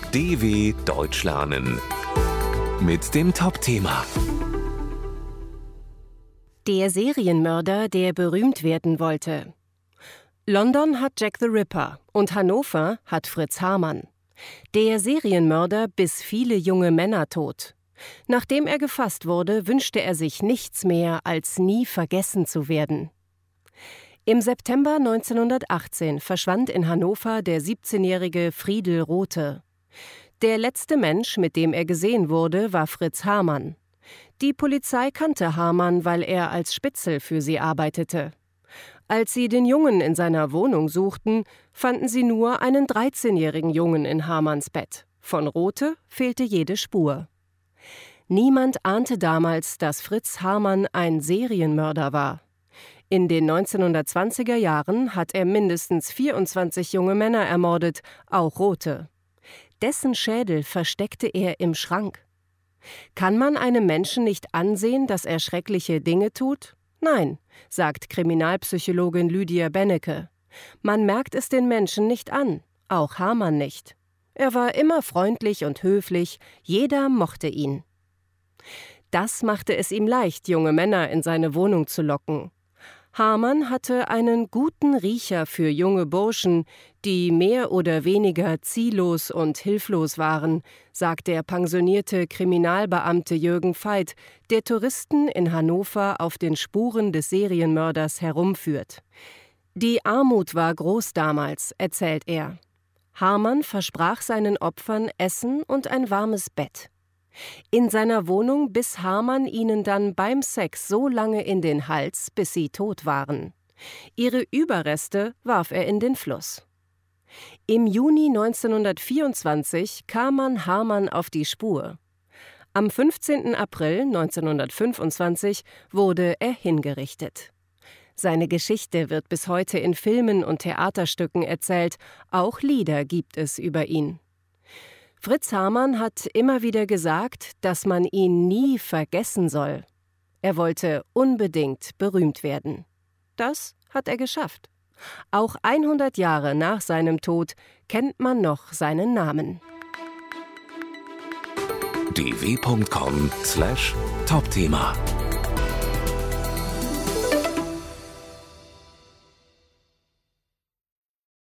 DW Deutsch lernen mit dem Top-Thema. Der Serienmörder, der berühmt werden wollte. London hat Jack the Ripper und Hannover hat Fritz Hamann. Der Serienmörder biss viele junge Männer tot. Nachdem er gefasst wurde, wünschte er sich nichts mehr, als nie vergessen zu werden. Im September 1918 verschwand in Hannover der 17-jährige Friedel Rothe. Der letzte Mensch, mit dem er gesehen wurde, war Fritz Hamann. Die Polizei kannte Hamann, weil er als Spitzel für sie arbeitete. Als sie den Jungen in seiner Wohnung suchten, fanden sie nur einen 13-jährigen Jungen in Hamanns Bett. Von Rothe fehlte jede Spur. Niemand ahnte damals, dass Fritz Hamann ein Serienmörder war. In den 1920er Jahren hat er mindestens 24 junge Männer ermordet, auch Rothe. Dessen Schädel versteckte er im Schrank. Kann man einem Menschen nicht ansehen, dass er schreckliche Dinge tut? Nein, sagt Kriminalpsychologin Lydia Bennecke. Man merkt es den Menschen nicht an, auch Hamann nicht. Er war immer freundlich und höflich, jeder mochte ihn. Das machte es ihm leicht, junge Männer in seine Wohnung zu locken. Hamann hatte einen guten Riecher für junge Burschen, die mehr oder weniger ziellos und hilflos waren, sagt der pensionierte Kriminalbeamte Jürgen Veit, der Touristen in Hannover auf den Spuren des Serienmörders herumführt. Die Armut war groß damals, erzählt er. Hamann versprach seinen Opfern Essen und ein warmes Bett. In seiner Wohnung biss Hamann ihnen dann beim Sex so lange in den Hals, bis sie tot waren. Ihre Überreste warf er in den Fluss. Im Juni 1924 kam man Hamann auf die Spur. Am 15. April 1925 wurde er hingerichtet. Seine Geschichte wird bis heute in Filmen und Theaterstücken erzählt, auch Lieder gibt es über ihn. Fritz Hamann hat immer wieder gesagt, dass man ihn nie vergessen soll. Er wollte unbedingt berühmt werden. Das hat er geschafft. Auch 100 Jahre nach seinem Tod kennt man noch seinen Namen. dw.com/Topthema